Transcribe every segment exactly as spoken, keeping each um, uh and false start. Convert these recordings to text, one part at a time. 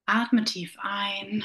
Atme tief ein,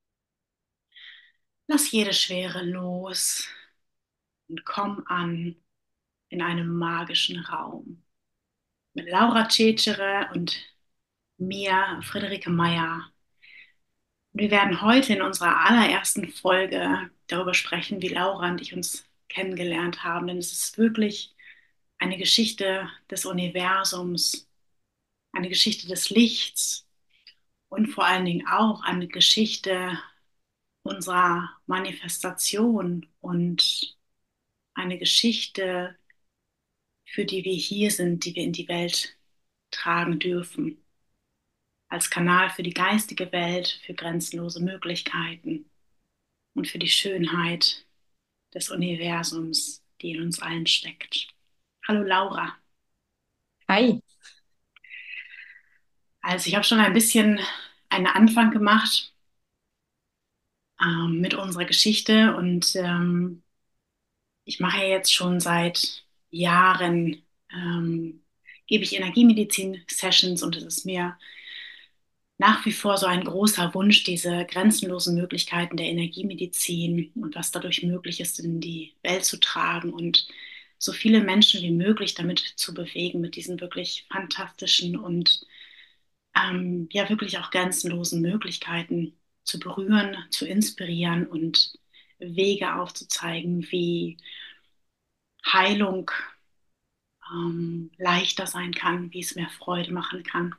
lass jede Schwere los und komm an in einem magischen Raum. Mit Laura Cecere und mir, Friederike Meyer. Wir werden heute in unserer allerersten Folge darüber sprechen, wie Laura und ich uns kennengelernt haben. Denn es ist wirklich eine Geschichte des Universums, eine Geschichte des Lichts und vor allen Dingen auch eine Geschichte unserer Manifestation und eine Geschichte, für die wir hier sind, die wir in die Welt tragen dürfen. Als Kanal für die geistige Welt, für grenzenlose Möglichkeiten und für die Schönheit des Universums, die in uns allen steckt. Hallo Laura. Hi. Also ich habe schon ein bisschen einen Anfang gemacht ähm, mit unserer Geschichte und ähm, ich mache ja jetzt schon seit Jahren, ähm, gebe ich Energiemedizin-Sessions und es ist mir nach wie vor so ein großer Wunsch, diese grenzenlosen Möglichkeiten der Energiemedizin und was dadurch möglich ist, in die Welt zu tragen und so viele Menschen wie möglich damit zu bewegen, mit diesen wirklich fantastischen und ähm, ja wirklich auch grenzenlosen Möglichkeiten zu berühren, zu inspirieren und Wege aufzuzeigen, wie Heilung ähm, leichter sein kann, wie es mehr Freude machen kann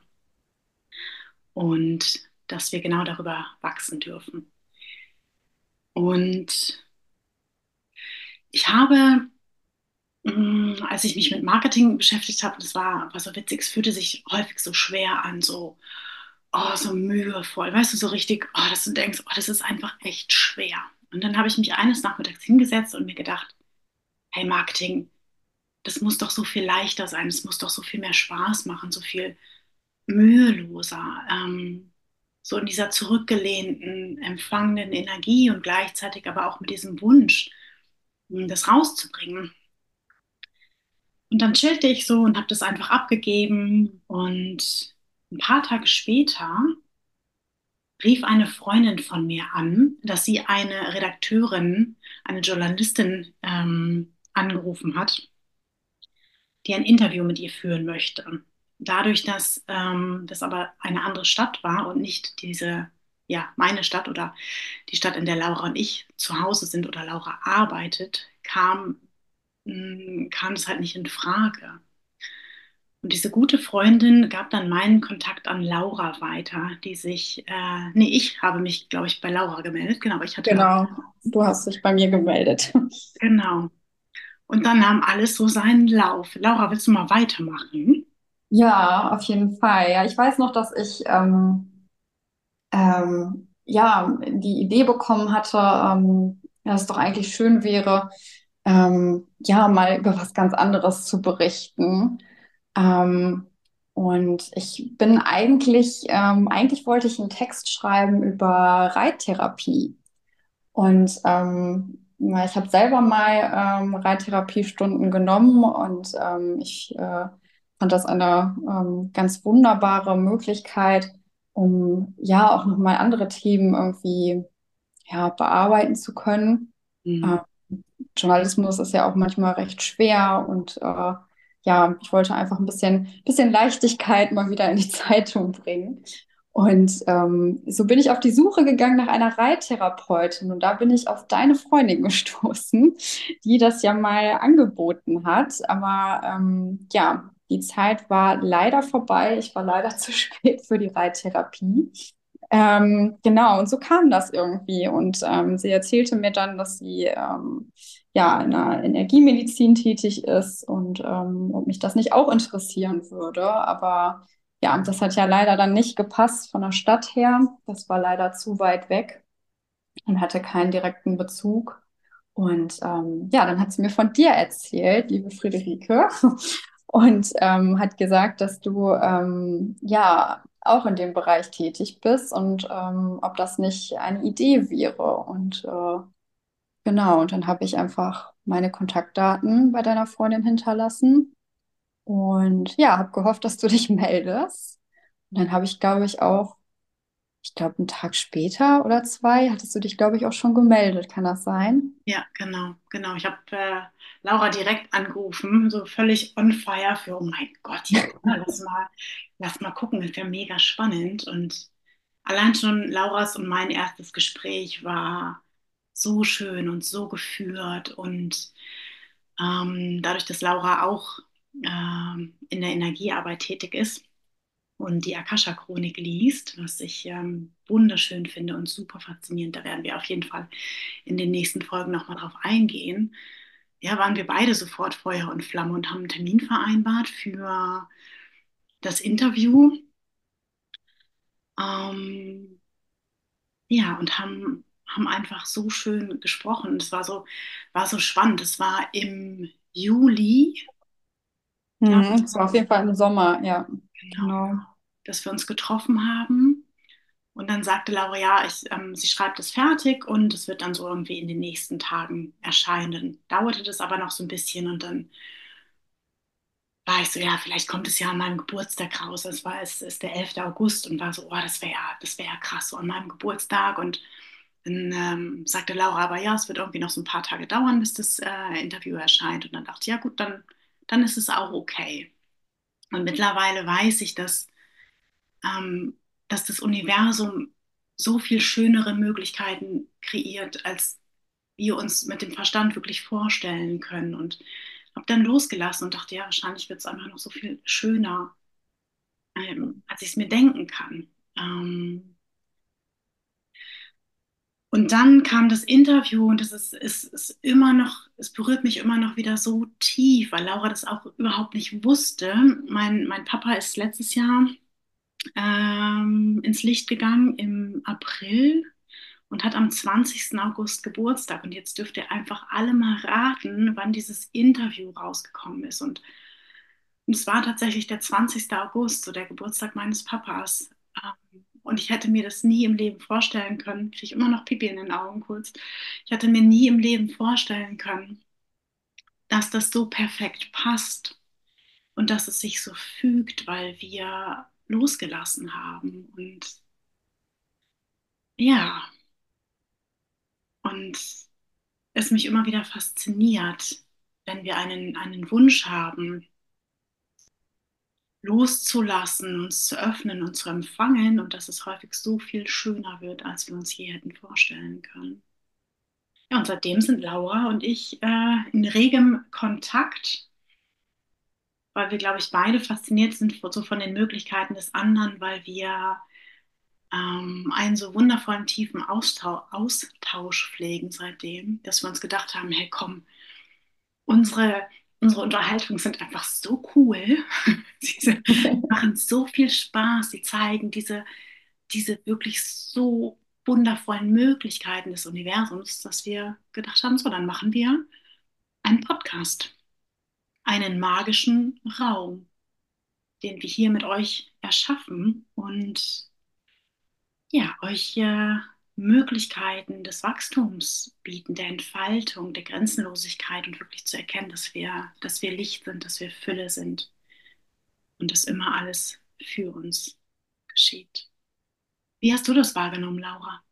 und dass wir genau darüber wachsen dürfen. Und ich habe, mh, als ich mich mit Marketing beschäftigt habe, das war, war so witzig, es fühlte sich häufig so schwer an, so, oh, so mühevoll, weißt du, so richtig, oh, dass du denkst, oh, das ist einfach echt schwer. Und dann habe ich mich eines Nachmittags hingesetzt und mir gedacht, hey, Marketing, das muss doch so viel leichter sein, es muss doch so viel mehr Spaß machen, so viel müheloser, ähm, so in dieser zurückgelehnten, empfangenen Energie und gleichzeitig aber auch mit diesem Wunsch, mh, das rauszubringen. Und dann chillte ich so und habe das einfach abgegeben. Und ein paar Tage später rief eine Freundin von mir an, dass sie eine Redakteurin, eine Journalistin ähm, angerufen hat, die ein Interview mit ihr führen möchte. Dadurch, dass ähm, das aber eine andere Stadt war und nicht diese, ja, meine Stadt oder die Stadt, in der Laura und ich zu Hause sind oder Laura arbeitet, kam, mh, kam es halt nicht in Frage. Und diese gute Freundin gab dann meinen Kontakt an Laura weiter, die sich, äh, nee, ich habe mich, glaube ich, bei Laura gemeldet. Genau, aber ich hatte Laura, Genau, du hast dich bei mir gemeldet. genau. Und dann nahm alles so seinen Lauf. Laura, willst du mal weitermachen? Ja, auf jeden Fall. Ja, ich weiß noch, dass ich ähm, ähm, ja die Idee bekommen hatte, ähm, dass es doch eigentlich schön wäre, ähm, ja, mal über was ganz anderes zu berichten. Ähm, und ich bin eigentlich, ähm, eigentlich wollte ich einen Text schreiben über Reittherapie. Und ähm, ja, ich habe selber mal ähm, Reittherapiestunden genommen und ähm, ich äh, fand das eine ähm, ganz wunderbare Möglichkeit, um ja auch nochmal andere Themen irgendwie ja, bearbeiten zu können. Hm. Ähm, Journalismus ist ja auch manchmal recht schwer und äh, ja, ich wollte einfach ein bisschen, bisschen Leichtigkeit mal wieder in die Zeitung bringen. Und ähm, so bin ich auf die Suche gegangen nach einer Reittherapeutin und da bin ich auf deine Freundin gestoßen, die das ja mal angeboten hat. Aber ähm, ja, die Zeit war leider vorbei. Ich war leider zu spät für die Reittherapie. Ähm, genau, und so kam das irgendwie. Und ähm, sie erzählte mir dann, dass sie ähm, ja in der Energiemedizin tätig ist und ähm, ob mich das nicht auch interessieren würde. Aber ja, das hat ja leider dann nicht gepasst von der Stadt her. Das war leider zu weit weg und hatte keinen direkten Bezug. Und ähm, ja, dann hat sie mir von dir erzählt, liebe Friederike, und ähm, hat gesagt, dass du ähm, ja auch in dem Bereich tätig bist und ähm, ob das nicht eine Idee wäre. Und äh, genau, und dann habe ich einfach meine Kontaktdaten bei deiner Freundin hinterlassen und ja, habe gehofft, dass du dich meldest. Und dann habe ich, glaube ich, auch ich glaube, einen Tag später oder zwei hattest du dich, glaube ich, auch schon gemeldet. Kann das sein? Ja, genau, genau. Ich habe äh, Laura direkt angerufen, so völlig on fire für, oh mein Gott, ja, lass mal, lass mal gucken, ist ja mega spannend. Und allein schon Lauras und mein erstes Gespräch war so schön und so geführt. Und ähm, dadurch, dass Laura auch ähm, in der Energiearbeit tätig ist und die Akasha-Chronik liest, was ich ähm, wunderschön finde und super faszinierend, da werden wir auf jeden Fall in den nächsten Folgen nochmal drauf eingehen. Ja, waren wir beide sofort Feuer und Flamme und haben einen Termin vereinbart für das Interview. Ähm, ja, und haben, haben einfach so schön gesprochen. Es war so, war so spannend. Es war im Juli, glaube Mhm. Das war auf jeden Fall im Sommer, ja, ich, genau, genau. dass wir uns getroffen haben. Und dann sagte Laura, ja, ich, ähm, sie schreibt es fertig und es wird dann so irgendwie in den nächsten Tagen erscheinen. Dauerte das aber noch so ein bisschen und dann war ich so, ja, vielleicht kommt es ja an meinem Geburtstag raus. Es war, es ist der elfte August und war so, oh, das wäre ja, das wäre ja krass, so an meinem Geburtstag. Und dann ähm, sagte Laura aber, ja, es wird irgendwie noch so ein paar Tage dauern, bis das äh, Interview erscheint. Und dann dachte ich, ja gut, dann, dann ist es auch okay. Und mittlerweile weiß ich, dass, ähm, dass das Universum so viel schönere Möglichkeiten kreiert, als wir uns mit dem Verstand wirklich vorstellen können. Und habe dann losgelassen und dachte, ja, wahrscheinlich wird es einfach noch so viel schöner, ähm, als ich es mir denken kann. Ähm, und dann kam das Interview und es ist, ist, ist immer noch, es berührt mich immer noch wieder so tief, weil Laura das auch überhaupt nicht wusste. Mein, mein Papa ist letztes Jahr ähm, ins Licht gegangen im April und hat am zwanzigsten August Geburtstag. Und jetzt dürft ihr einfach alle mal raten, wann dieses Interview rausgekommen ist. Und, und es war tatsächlich der zwanzigste August, so der Geburtstag meines Papas. Ähm, und ich hätte mir das nie im Leben vorstellen können. Kriege ich immer noch Pipi in den Augen kurz. Ich hätte mir nie im Leben vorstellen können, dass das so perfekt passt und dass es sich so fügt, weil wir losgelassen haben. Und ja, und es mich immer wieder fasziniert, wenn wir einen, einen Wunsch haben, loszulassen, uns zu öffnen und zu empfangen und dass es häufig so viel schöner wird, als wir uns je hätten vorstellen können. Ja, und seitdem sind Laura und ich äh, in regem Kontakt, weil wir, glaube ich, beide fasziniert sind so von den Möglichkeiten des anderen, weil wir ähm, einen so wundervollen, tiefen Austausch, Austausch pflegen seitdem, dass wir uns gedacht haben, hey komm, unsere, unsere Unterhaltungen sind einfach so cool. Sie machen so viel Spaß. Sie zeigen diese, diese wirklich so wundervollen Möglichkeiten des Universums, dass wir gedacht haben, so, dann machen wir einen Podcast, einen magischen Raum, den wir hier mit euch erschaffen und ja, euch äh, Möglichkeiten des Wachstums bieten, der Entfaltung, der Grenzenlosigkeit und wirklich zu erkennen, dass wir, dass wir Licht sind, dass wir Fülle sind und dass immer alles für uns geschieht. Wie hast du das wahrgenommen, Laura?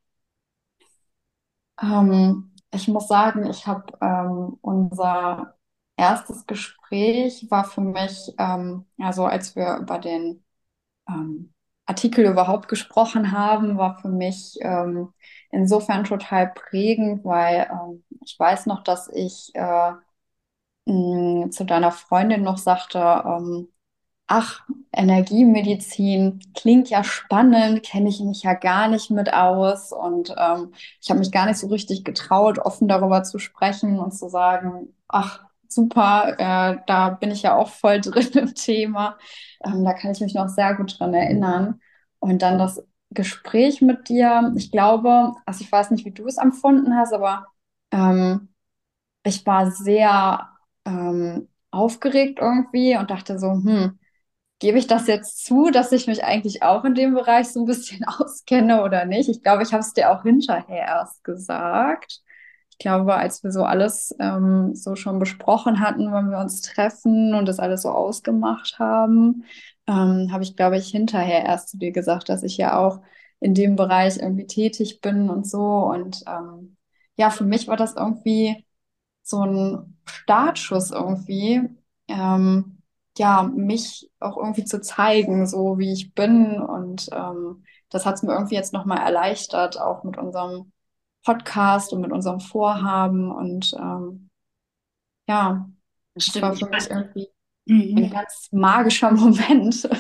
Ähm, ich muss sagen, ich habe ähm, unser erstes Gespräch war für mich, ähm, also als wir über den ähm, Artikel überhaupt gesprochen haben, war für mich ähm, insofern total prägend, weil ähm, ich weiß noch, dass ich äh, mh, zu deiner Freundin noch sagte, ähm, ach, Energiemedizin klingt ja spannend, kenne ich mich ja gar nicht mit aus und ähm, ich habe mich gar nicht so richtig getraut, offen darüber zu sprechen und zu sagen, ach, super, äh, da bin ich ja auch voll drin im Thema. Ähm, da kann ich mich noch sehr gut dran erinnern. Und dann das Gespräch mit dir, ich glaube, also ich weiß nicht, wie du es empfunden hast, aber ähm, ich war sehr ähm, aufgeregt irgendwie und dachte so, hm, gebe ich das jetzt zu, dass ich mich eigentlich auch in dem Bereich so ein bisschen auskenne oder nicht? Ich glaube, ich habe es dir auch hinterher erst gesagt. Ich glaube, als wir so alles ähm, so schon besprochen hatten, wenn wir uns treffen und das alles so ausgemacht haben, ähm, habe ich, glaube ich, hinterher erst zu dir gesagt, dass ich ja auch in dem Bereich irgendwie tätig bin und so. Und ähm, ja, für mich war das irgendwie so ein Startschuss irgendwie, ähm, ja, mich auch irgendwie zu zeigen, so wie ich bin. Und ähm, das hat es mir irgendwie jetzt nochmal erleichtert, auch mit unserem Podcast und mit unserem Vorhaben. Und ähm, ja, Das das war stimmt. Ich für mich weiß. irgendwie ein Mhm. ganz magischer Moment.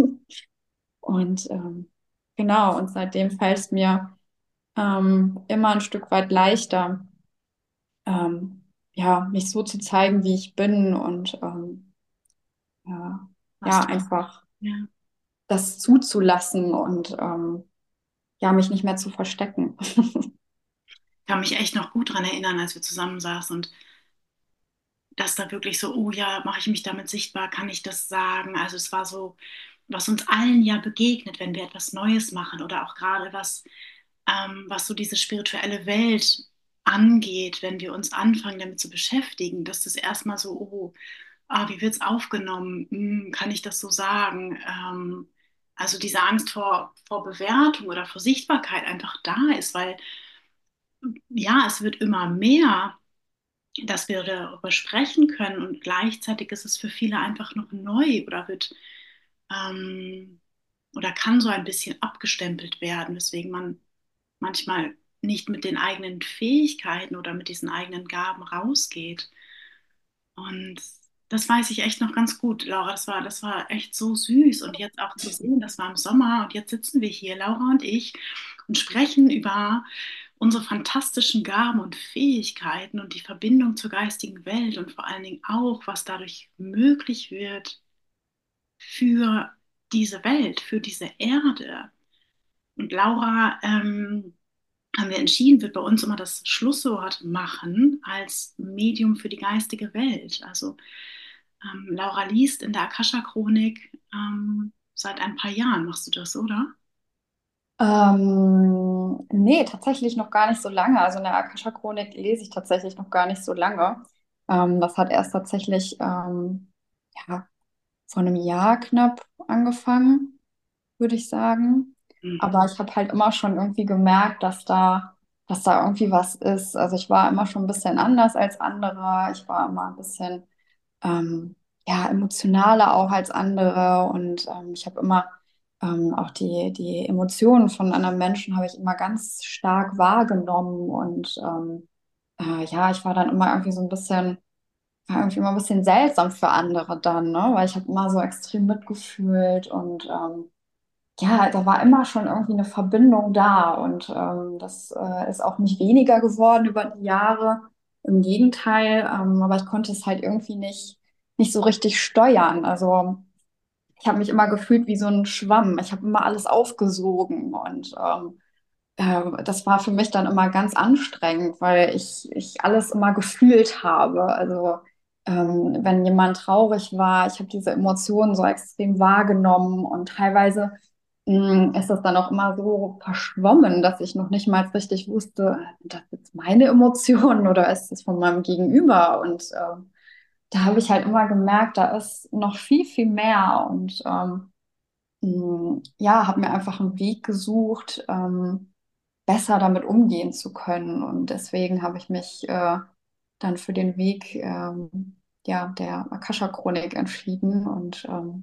Und ähm, genau, und seitdem fällt es mir ähm, immer ein Stück weit leichter, ähm, ja, mich so zu zeigen, wie ich bin und ähm, ja, Was ja, du, einfach ja. das zuzulassen und ähm, ja, mich nicht mehr zu verstecken. Ich kann mich echt noch gut daran erinnern, als wir zusammen saßen und dass da wirklich so, oh ja, mache ich mich damit sichtbar, kann ich das sagen? Also es war so, was uns allen ja begegnet, wenn wir etwas Neues machen oder auch gerade was, ähm, was so diese spirituelle Welt angeht, wenn wir uns anfangen damit zu beschäftigen, dass das erstmal so, oh, ah, wie wird es aufgenommen? Hm, kann ich das so sagen? Ähm, also diese Angst vor, vor Bewertung oder vor Sichtbarkeit einfach da ist, weil ja, es wird immer mehr, dass wir darüber sprechen können und gleichzeitig ist es für viele einfach noch neu oder wird ähm, oder kann so ein bisschen abgestempelt werden, weswegen man manchmal nicht mit den eigenen Fähigkeiten oder mit diesen eigenen Gaben rausgeht. Und das weiß ich echt noch ganz gut, Laura. Das war, das war echt so süß. Und jetzt auch zu sehen, das war im Sommer und jetzt sitzen wir hier, Laura und ich, und sprechen über unsere fantastischen Gaben und Fähigkeiten und die Verbindung zur geistigen Welt und vor allen Dingen auch, was dadurch möglich wird für diese Welt, für diese Erde. Und Laura, ähm, haben wir entschieden, wird bei uns immer das Schlusswort machen als Medium für die geistige Welt. Also ähm, Laura liest in der Akasha-Chronik ähm, seit ein paar Jahren. Machst du das, oder? Ähm, nee, tatsächlich noch gar nicht so lange. Also eine Akasha-Chronik lese ich tatsächlich noch gar nicht so lange. Ähm, das hat erst tatsächlich ähm, ja, vor einem Jahr knapp angefangen, würde ich sagen. Mhm. Aber ich habe halt immer schon irgendwie gemerkt, dass da, dass da irgendwie was ist. Also ich war immer schon ein bisschen anders als andere. Ich war immer ein bisschen ähm, ja, emotionaler auch als andere. Und ähm, ich habe immer ähm, auch die, die Emotionen von anderen Menschen habe ich immer ganz stark wahrgenommen. Und ähm, äh, ja, ich war dann immer irgendwie so ein bisschen, war irgendwie immer ein bisschen seltsam für andere dann, ne? Weil ich habe immer so extrem mitgefühlt und ähm, ja, da war immer schon irgendwie eine Verbindung da und ähm, das äh, ist auch nicht weniger geworden über die Jahre. Im Gegenteil, ähm, aber ich konnte es halt irgendwie nicht, nicht so richtig steuern. Also ich habe mich immer gefühlt wie so ein Schwamm. Ich habe immer alles aufgesogen und ähm, äh, das war für mich dann immer ganz anstrengend, weil ich, ich alles immer gefühlt habe. Also ähm, wenn jemand traurig war, ich habe diese Emotionen so extrem wahrgenommen und teilweise mh, ist das dann auch immer so verschwommen, dass ich noch nicht mal richtig wusste, sind das jetzt meine Emotionen oder ist das von meinem Gegenüber? Und ähm, da habe ich halt immer gemerkt, da ist noch viel, viel mehr und ähm, mh, ja, habe mir einfach einen Weg gesucht, ähm, besser damit umgehen zu können. Und deswegen habe ich mich äh, dann für den Weg ähm, ja, der Akasha-Chronik entschieden. Und ähm,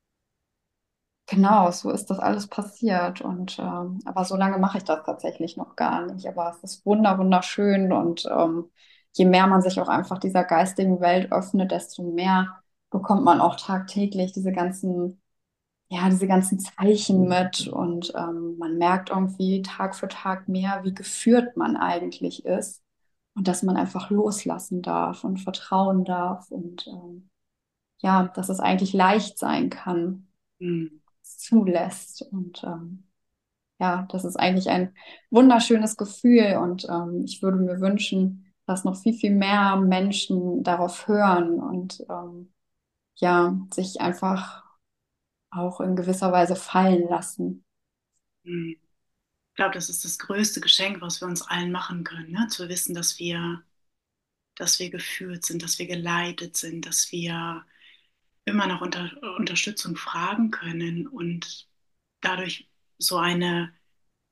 genau, so ist das alles passiert. Und ähm, aber so lange mache ich das tatsächlich noch gar nicht. Aber es ist wunder, wunderschön. Und ähm, je mehr man sich auch einfach dieser geistigen Welt öffnet, desto mehr bekommt man auch tagtäglich diese ganzen ja, diese ganzen Zeichen mit und ähm, man merkt irgendwie Tag für Tag mehr, wie geführt man eigentlich ist und dass man einfach loslassen darf und vertrauen darf und ähm, ja, dass es eigentlich leicht sein kann, Mhm. es zulässt und ähm, ja, das ist eigentlich ein wunderschönes Gefühl und ähm, ich würde mir wünschen, dass noch viel, viel mehr Menschen darauf hören und ähm, ja, sich einfach auch in gewisser Weise fallen lassen. Mhm. Ich glaube, das ist das größte Geschenk, was wir uns allen machen können, ne? Zu wissen, dass wir, dass wir geführt sind, dass wir geleitet sind, dass wir immer noch unter Unterstützung fragen können und dadurch so eine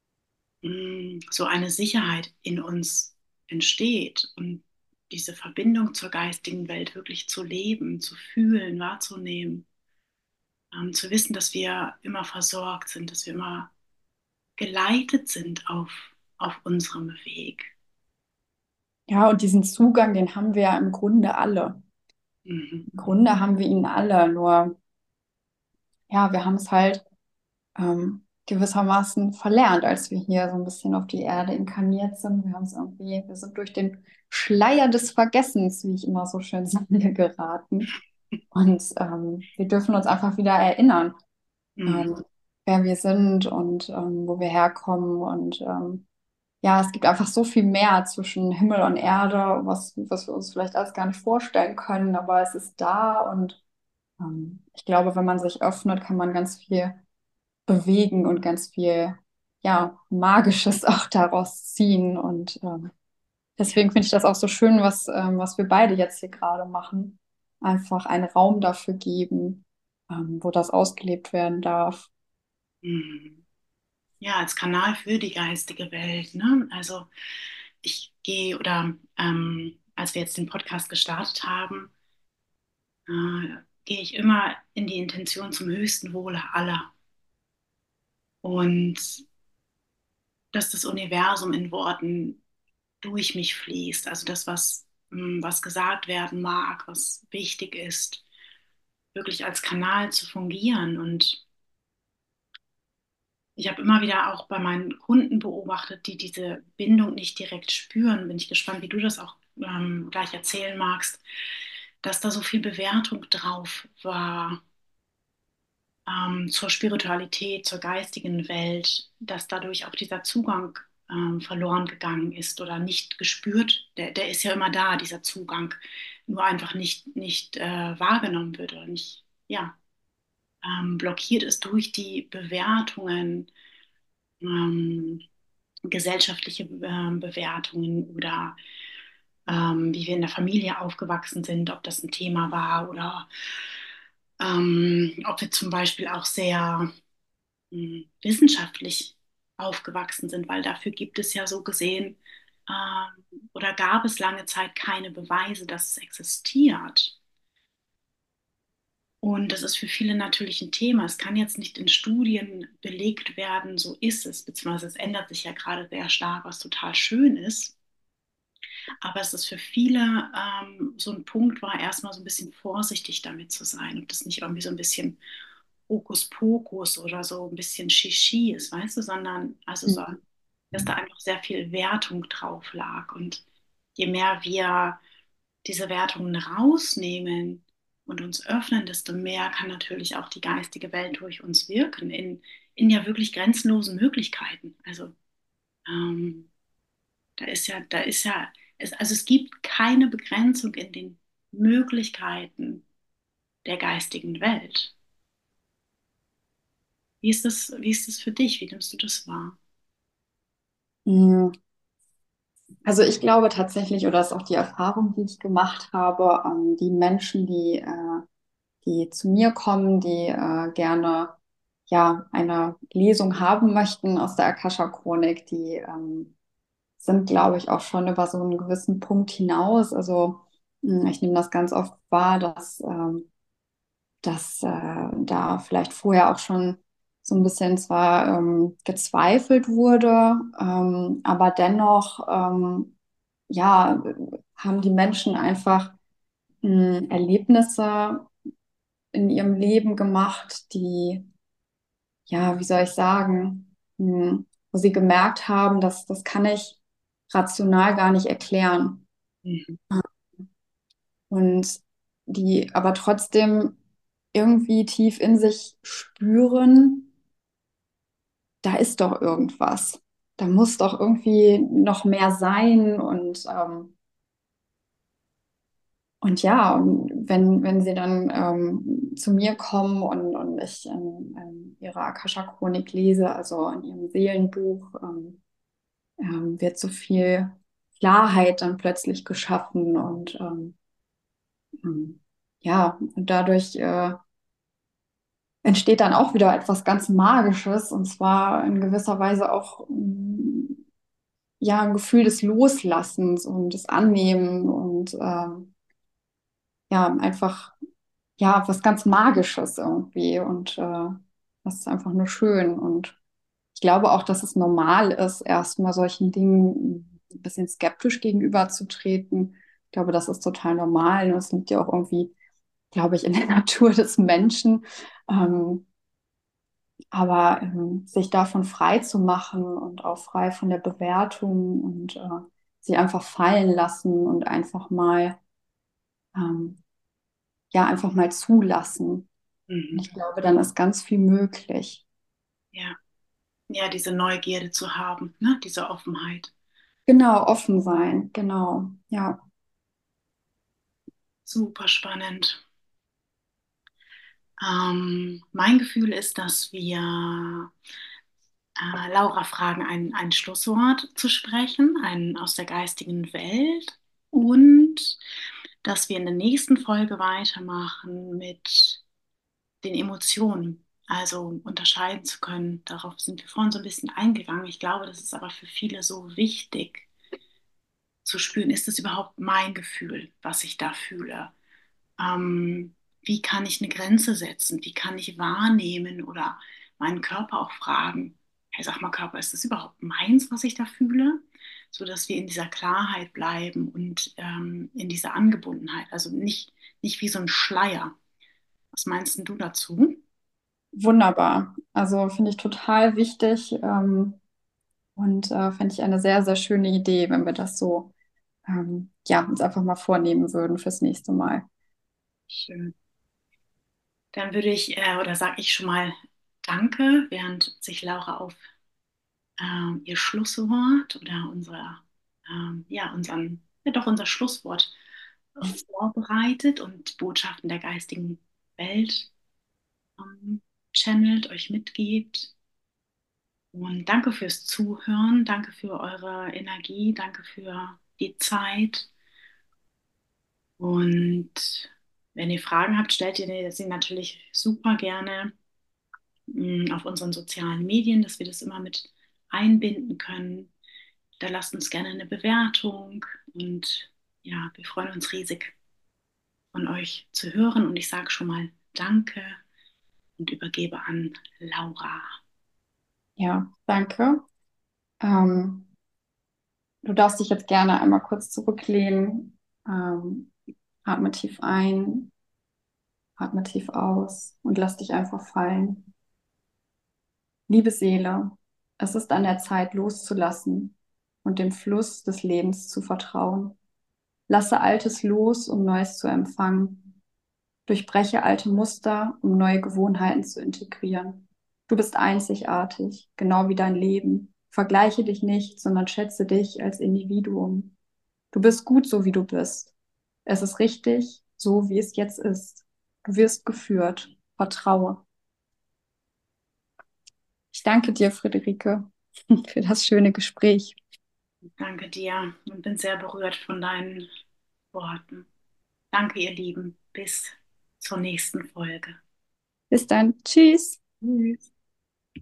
mh, so eine Sicherheit in uns entsteht und diese Verbindung zur geistigen Welt wirklich zu leben, zu fühlen, wahrzunehmen, ähm, zu wissen, dass wir immer versorgt sind, dass wir immer geleitet sind auf, auf unserem Weg. Ja, und diesen Zugang, den haben wir ja im Grunde alle. Mhm. Im Grunde haben wir ihn alle, nur ja, wir haben es halt ähm, gewissermaßen verlernt, als wir hier so ein bisschen auf die Erde inkarniert sind. Wir haben es irgendwie, wir sind durch den Schleier des Vergessens, wie ich immer so schön sage, geraten. Und ähm, wir dürfen uns einfach wieder erinnern, Mhm. ähm, wer wir sind und ähm, wo wir herkommen. Und ähm, ja, es gibt einfach so viel mehr zwischen Himmel und Erde, was, was wir uns vielleicht alles gar nicht vorstellen können, aber es ist da und ähm, ich glaube, wenn man sich öffnet, kann man ganz viel bewegen und ganz viel, ja, Magisches auch daraus ziehen. Und ähm, Ja. deswegen finde ich das auch so schön, was, ähm, was wir beide jetzt hier gerade machen. Einfach einen Raum dafür geben, ähm, wo das ausgelebt werden darf. Mhm. Ja, als Kanal für die geistige Welt. Ne? Also ich gehe oder ähm, als wir jetzt den Podcast gestartet haben, äh, gehe ich immer in die Intention zum höchsten Wohle aller. Und dass das Universum in Worten durch mich fließt. Also das, was, mh, was gesagt werden mag, was wichtig ist, wirklich als Kanal zu fungieren. Und ich habe immer wieder auch bei meinen Kunden beobachtet, die diese Bindung nicht direkt spüren. Bin ich gespannt, wie du das auch ähm, gleich erzählen magst, dass da so viel Bewertung drauf war, ähm, zur Spiritualität, zur geistigen Welt, dass dadurch auch dieser Zugang ähm, verloren gegangen ist oder nicht gespürt. Der, der ist ja immer da, dieser Zugang, nur einfach nicht, nicht äh, wahrgenommen wird oder nicht, ja, ähm, blockiert ist durch die Bewertungen, ähm, gesellschaftliche ähm, Bewertungen oder ähm, wie wir in der Familie aufgewachsen sind, ob das ein Thema war oder ähm, ob wir zum Beispiel auch sehr mh, wissenschaftlich aufgewachsen sind, weil dafür gibt es ja so gesehen ähm, oder gab es lange Zeit keine Beweise, dass es existiert. Und das ist für viele natürlich ein Thema. Es kann jetzt nicht in Studien belegt werden, so ist es, beziehungsweise es ändert sich ja gerade sehr stark, was total schön ist. Aber es ist für viele ähm, so ein Punkt war, erstmal so ein bisschen vorsichtig damit zu sein und das nicht irgendwie so ein bisschen Hokuspokus oder so ein bisschen Shishi ist, weißt du, sondern also so, Mhm. dass da einfach sehr viel Wertung drauf lag. Und je mehr wir diese Wertungen rausnehmen und uns öffnen, desto mehr kann natürlich auch die geistige Welt durch uns wirken, in, in ja wirklich grenzenlosen Möglichkeiten. Also ähm, da ist ja, da ist ja, es, also es gibt keine Begrenzung in den Möglichkeiten der geistigen Welt. Wie ist das, wie ist das für dich? Wie nimmst du das wahr? Mhm. Also ich glaube tatsächlich, oder das ist auch die Erfahrung, die ich gemacht habe, ähm, die Menschen, die, äh, die zu mir kommen, die äh, gerne ja eine Lesung haben möchten aus der Akasha-Chronik, die ähm, sind, glaube ich, auch schon über so einen gewissen Punkt hinaus. Also mh, ich nehme das ganz oft wahr, dass, ähm, dass äh, da vielleicht vorher auch schon so ein bisschen zwar ähm, gezweifelt wurde, ähm, aber dennoch ähm, ja, haben die Menschen einfach mh, Erlebnisse in ihrem Leben gemacht, die, ja, wie soll ich sagen, mh, wo sie gemerkt haben, dass das kann ich rational gar nicht erklären. Mhm. Und die aber trotzdem irgendwie tief in sich spüren, da ist doch irgendwas. Da muss doch irgendwie noch mehr sein. Und, ähm, und ja, und wenn, wenn sie dann ähm, zu mir kommen und, und ich in, in ihrer Akasha-Chronik lese, also in ihrem Seelenbuch, ähm, ähm, wird so viel Klarheit dann plötzlich geschaffen und ähm, ähm, ja, und dadurch äh, entsteht dann auch wieder etwas ganz Magisches und zwar in gewisser Weise auch mm, ja ein Gefühl des Loslassens und des Annehmen und ähm, ja einfach ja was ganz Magisches irgendwie und äh, das ist einfach nur schön und ich glaube auch, dass es normal ist, erstmal solchen Dingen ein bisschen skeptisch gegenüberzutreten. Ich glaube, das ist total normal und es liegt ja auch irgendwie, glaube ich, in der Natur des Menschen. Ähm, aber ähm, sich davon frei zu machen und auch frei von der Bewertung und äh, sie einfach fallen lassen und einfach mal, ähm, ja, einfach mal zulassen. Und Mhm. ich glaube, dann ist ganz viel möglich. Ja, ja, diese Neugierde zu haben, ne? Diese Offenheit. Genau, offen sein, genau, ja. Super spannend. Ähm, mein Gefühl ist, dass wir äh, Laura fragen, ein, ein Schlusswort zu sprechen, ein aus der geistigen Welt und dass wir in der nächsten Folge weitermachen mit den Emotionen, also unterscheiden zu können. Darauf sind wir vorhin so ein bisschen eingegangen. Ich glaube, das ist aber für viele so wichtig zu spüren, ist es überhaupt mein Gefühl, was ich da fühle? Ähm, Wie kann ich eine Grenze setzen? Wie kann ich wahrnehmen oder meinen Körper auch fragen, hey, sag mal Körper, ist das überhaupt meins, was ich da fühle? So dass wir in dieser Klarheit bleiben und ähm, in dieser Angebundenheit, also nicht, nicht wie so ein Schleier. Was meinst denn du dazu? Wunderbar. Also finde ich total wichtig ähm, und äh, finde ich eine sehr, sehr schöne Idee, wenn wir das so ähm, ja, uns einfach mal vornehmen würden fürs nächste Mal. Schön. Dann würde ich, äh, oder sage ich schon mal Danke, während sich Laura auf ähm, ihr Schlusswort oder unser, ähm, ja, unseren, ja doch unser Schlusswort äh, vorbereitet und Botschaften der geistigen Welt ähm, channelt, euch mitgebt. Und danke fürs Zuhören, danke für eure Energie, danke für die Zeit. Und wenn ihr Fragen habt, stellt ihr sie natürlich super gerne mh, auf unseren sozialen Medien, dass wir das immer mit einbinden können. Da lasst uns gerne eine Bewertung und ja, wir freuen uns riesig von euch zu hören und ich sage schon mal Danke und übergebe an Laura. Ja, danke. Ähm, Du darfst dich jetzt gerne einmal kurz zurücklehnen. Ähm, atme tief ein, atme tief aus und lass dich einfach fallen. Liebe Seele, es ist an der Zeit loszulassen und dem Fluss des Lebens zu vertrauen. Lasse Altes los, um Neues zu empfangen. Durchbreche alte Muster, um neue Gewohnheiten zu integrieren. Du bist einzigartig, genau wie dein Leben. Vergleiche dich nicht, sondern schätze dich als Individuum. Du bist gut, so wie du bist. Es ist richtig, so wie es jetzt ist. Du wirst geführt. Vertraue. Ich danke dir, Friederike, für das schöne Gespräch. Danke dir und bin sehr berührt von deinen Worten. Danke, ihr Lieben. Bis zur nächsten Folge. Bis dann. Tschüss. Tschüss.